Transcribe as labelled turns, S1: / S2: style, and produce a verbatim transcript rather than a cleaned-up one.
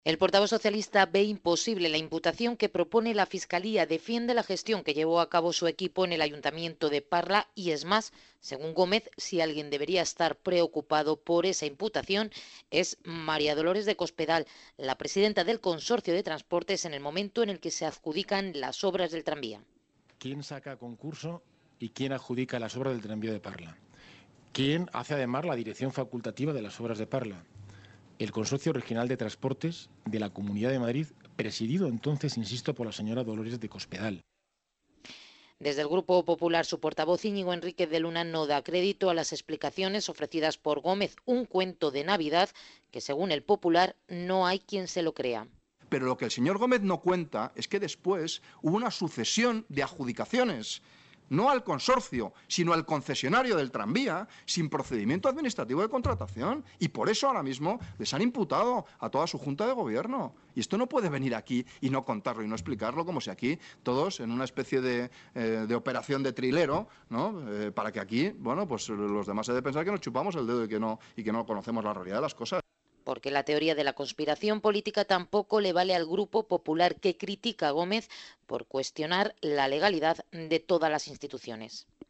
S1: El portavoz socialista ve imposible la imputación que propone la Fiscalía, defiende la gestión que llevó a cabo su equipo en el Ayuntamiento de Parla y es más, según Gómez, si alguien debería estar preocupado por esa imputación es María Dolores de Cospedal, la presidenta del Consorcio de Transportes en el momento en el que se adjudican las obras del tranvía.
S2: ¿Quién saca concurso y quién adjudica las obras del tranvía de Parla? ¿Quién hace además la dirección facultativa de las obras de Parla? El Consorcio Regional de Transportes de la Comunidad de Madrid, presidido entonces, insisto, por la señora Dolores de Cospedal.
S1: Desde el Grupo Popular, su portavoz Íñigo Enríquez de Luna no da crédito a las explicaciones ofrecidas por Gómez, un cuento de Navidad que, según el Popular, no hay quien se lo crea.
S3: Pero lo que el señor Gómez no cuenta es que después hubo una sucesión de adjudicaciones, no al consorcio, sino al concesionario del tranvía, sin procedimiento administrativo de contratación. Y por eso ahora mismo les han imputado a toda su Junta de Gobierno. Y esto no puede venir aquí y no contarlo y no explicarlo, como si aquí todos, en una especie de, eh, de operación de trilero, ¿no? Eh, para que aquí, bueno, pues los demás se de pensar que nos chupamos el dedo y que no, y que no conocemos la realidad de las cosas.
S1: Porque la teoría de la conspiración política tampoco le vale al Grupo Popular, que critica a Gómez por cuestionar la legalidad de todas las instituciones.